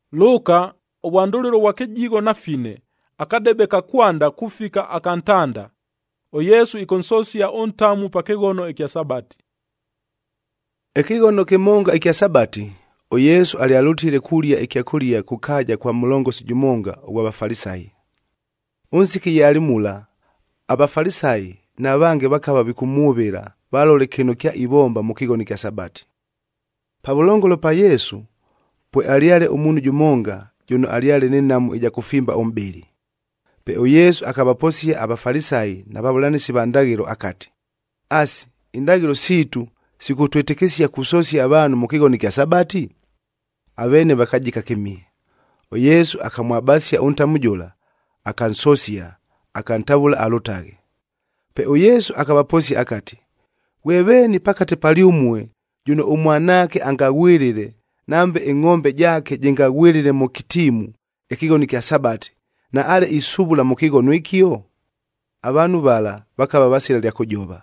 Luka obwanduliro wakejigo na fine akadebe kakwanda kufika akantanda o Yesu ikonsosia ontamu pakegono ekya sabati. Ekigono kimonga ekya sabati o Yesu alialutire kulya ekyakulya kukaja kwa mulongosi jumonga w'abafarisayi. Unsiki yali mula abafarisayi n'abange bakaba bikumubira balole kino kya ibomba mu kigono kya sabati. Pabulongolo pa Yesu pwe aliale umuntu jumonga juno aliale n'ennamu ija kufimba ombili. Pe o Yesu akabaposia abafarisayi n'ababulanisi bandagiro akati, asi indagiro situ sikutwetekesya kusosia abantu mu kigono kya sabati? Abene bakajika kimie. O Yesu akamwabasya untamujula akansosia akantabula alutage. Pe o Yesu akabaposia akati, webeni pakate paliumwe juno umwanake angawirire nambe eng'ombe jake jengawirire mu kitimu ekigono kya sabati na ale isubula mu kigono ikyo? Abantu bala bakaba basira lya kujoba.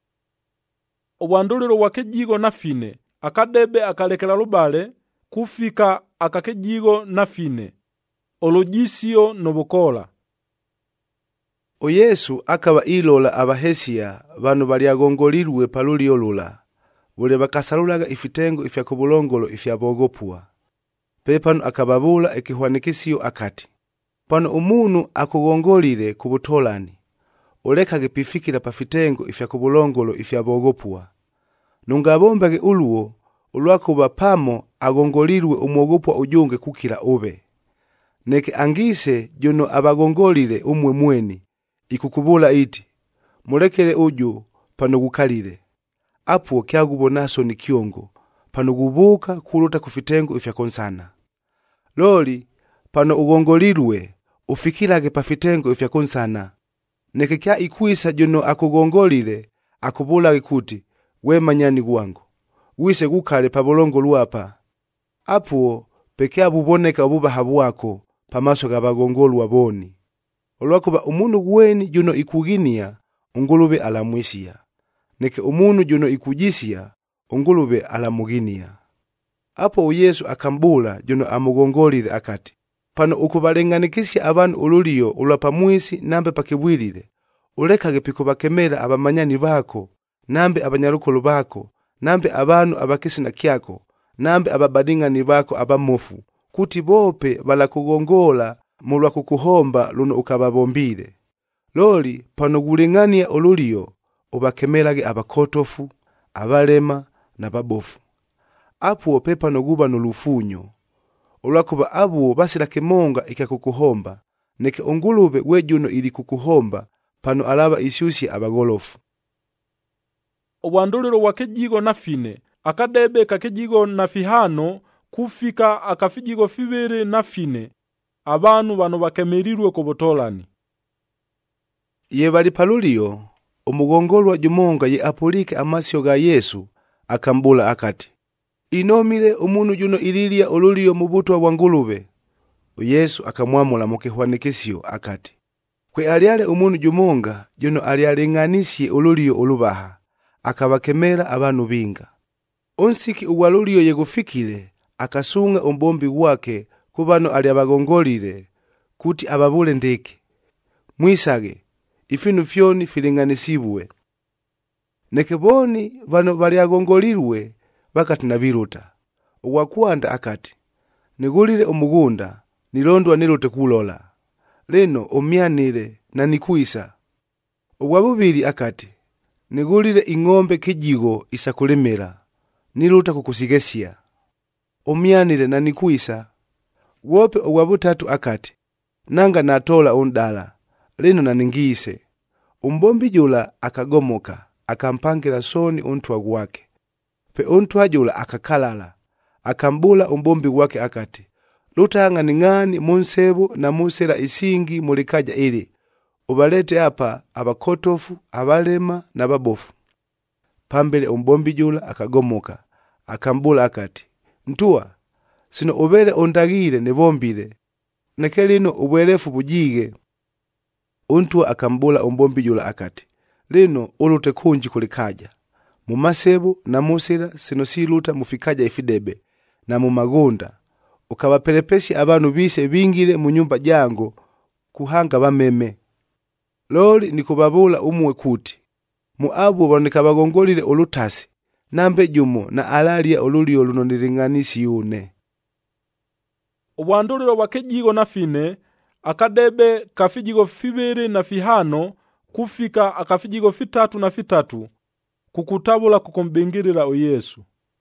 Obwanduliro wakejigo na fine akadebe akalekela lubale kufika akakejigo na fine olojisio nobukola. O Yesu akaba ilola abahesia bano baliagongolirwe paluli olula bule bakasalulaga ifitengo ifya kubulongolo ifya bogopua. Pepano akababula ekihwanikisio akati, pano umunu akugongolire kubutolani olekage pifikira pafitengo ifya kubulongolo ifya bogopua. Nungabombage uluo ulwakuba pamo agongolirwe umwogopwa ujunge kukira ube. Neke angise juno abagongolire umwe mweni ikukubula iti, mulekele uju pano gukalire. Apo kyagubonaso ni kiongo pano gubuka kuluta kufitengo ifya konsana. Loli pano ugongolirwe ufikirage pafitengo ifya konsana. Neke kya ikuisa juno akugongolire akubulage kuti, we manyani gwangu wise gukale pabulongo luapa. Apo pekea buboneka ububaha bwako pamaso gabagongolu waboni. Olwakuba umunu gweni juno ikuginia ungulube alamwisia. Neke umunu juno ikujisia ungulube alamuginia. Apo u Yesu akambula juno amugongolire akati, pano ukubalenganikisya abantu ululio ulwapamwisi nambe pakibwirire ulekage pikubakemera abamanyani bako nambe abanyarukolo bako nambe abantu abakisina kyako nambe ababadingani bako abamofu kuti bope balakugongola mulwa kukuhomba luno ukababombire. Loli pano gulingania olulio ubakemerage abakotofu abalema na babofu. Apo pepa no guba nulufunyo olwakuba abo basira kemonga ikakukuhomba neke ongulube wejuno ili kukuhomba pano alaba isyusi abagolofu. Obwanduliro wakejigo na fine akadebe kakejigo na fihano kufika akafijigo fibere na fine abantu bano bakemerirwe kubotolani. Ye bali palulio umugongolwa jumonga ye apolike amasyo ga Yesu akambula akati, inomile umunu juno ililia olulio mubutwa wa ngulube. Yesu akamwamula mu kihwanikisyo akati, kwe aliale umunu jumonga juno alialinganisye olulio olubaha akabakemera abantu binga. Onsiki uwalulio yegufikire akasunga umbombi wake kubano aliabagongolire kuti ababule ndeke. Mwisage ifinu fyoni filinganisibwe. Nekeboni bano baliagongolirwe bakati na biruta. Uwakuanda akati, nigulire umugunda nilondwa nilute kulola. Leno umyanire na nikuisa. Uwabubiri akati, nigulire ing'ombe kijigo isakulemera niluta kukusigesia. Umyanire na nikuisa. Wope uwabutatu akati, nanga natola undala leno na ningise. Umbombi jula akagomoka akampangira soni untwa wake. Pe untwa jula akakalala akambula umbombi wake akati, lutanga ningani munsebo na musera isingi mulikaja ili ubalete apa abakotofu abalema na babofu. Pambele umbombi jula akagomoka akambula akati, ntua sino ubele ondagire nebombile nekelino ubwelefu bujige. Untua akambula umbombi jula akati, lino ulute kunji kulikaja mu masebo na musera sino siluta mufikaja ifidebe na mu magunda ukabapelepesya abantu bise bingile mu nyumba jango kuhanga bameme. Loli nikubabula umwe kuti, mu abo boneka bagongolile olutasi, nambe jumo na alalia olulio lunonilinganisi yune. Obwandulilo bwa kejigo na fine, akadebe kafijigo fibiri na fihano, kufika akafijigo fitatu na fitatu, kukutabula kukumbingirira o Yesu.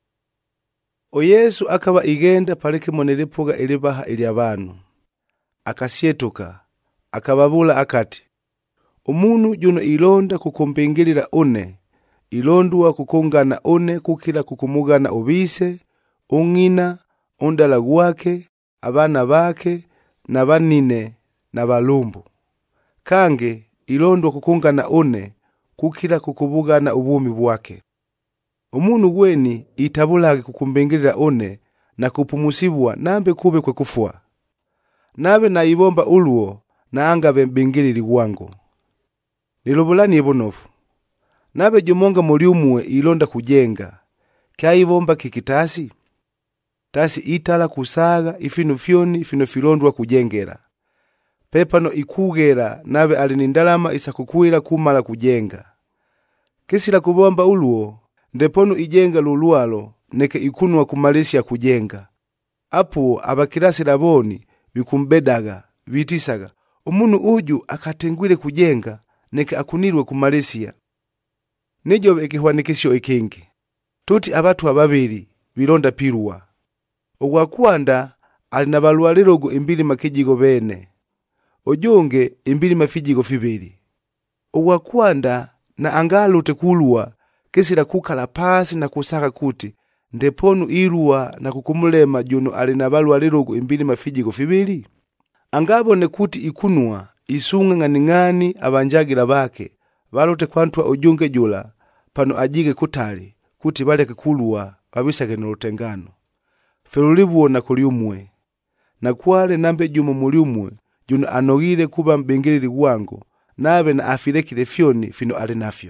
O Yesu akaba igenda paleke monelipuga ilibaha ili abantu. Akasyetuka, akababula akati, umunu juno ilonda kukumbingirira une, ilondwa kukungana une kukila kukumugana ubise, ungina, undala gwake, abana bake, na banine, na balumbu. Kange, ilondwa kukungana une, kukila kukubugana ubumi bwake. Umunu gweni itabulage kukumbingirira une, na kupumusibwa nambe kube kwe kufua. Nabe na ibomba uluo, na angabe mbingiriri wangu. Nilobulani ibonofu. Nabe jumonga muliumwe ilonda kujenga. Kia ibomba kikitasi? Tasi itala kusaga ifinu fyoni ifinu filondwa kujengera. Pepano ikugera nabe alinindalama isakukuila kumala kujenga. Kisila kubomba uluo, ndeponu ijenga lulualo neke ikunwa kumalisia kujenga. Apu abakirasi laboni bikumbedaga, bitisaga. Umunu uju akatengwile kujenga neke akunirwe kumalisia. Nijobe ikihwanikisyo ikingi. Tuti abatu ababiri bilonda piruwa. Ogwakwanda alinabalua lilogo imbili makijigo bene. Ojunge imbili mafijigo fibiri. Ogwakwanda na angalute kulua kisila kukala pasi na kusaka kuti ndeponu irua na kukumulema juno alinabalua lilogo imbili mafijigo fibiri. Angabone kuti ikunua isunga ng'aning'ani abanjagira bake balute kwantwa ojunge jula pano ajige kutali kuti baleke kulua babisake n'olutengano. Felulibuo na kuliumwe. Na kwale nambe jumo muliumwe juno anogile kuba mbingiriri wangu nabe na afilekile fyoni fino alinafyo.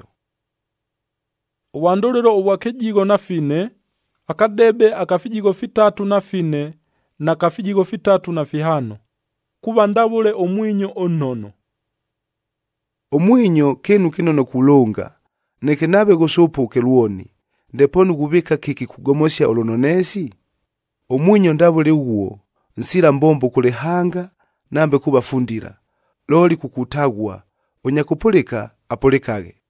Uwandulilo uwa kejigo na fine, akadebe akafijigo fitatu na fine, na kafijigo fitatu na fihano. Kuba ndabule omwinyo onono. Omwinyo kenu kinono kulonga, neke nabe gosopo keluoni, ndeponu kubika kiki kugomosya olononesi. Omwinyo ndabule uwo, nsila mbombo kulehanga, nambe kuba fundira. Loli kukutagwa, onyakupulika apulekage.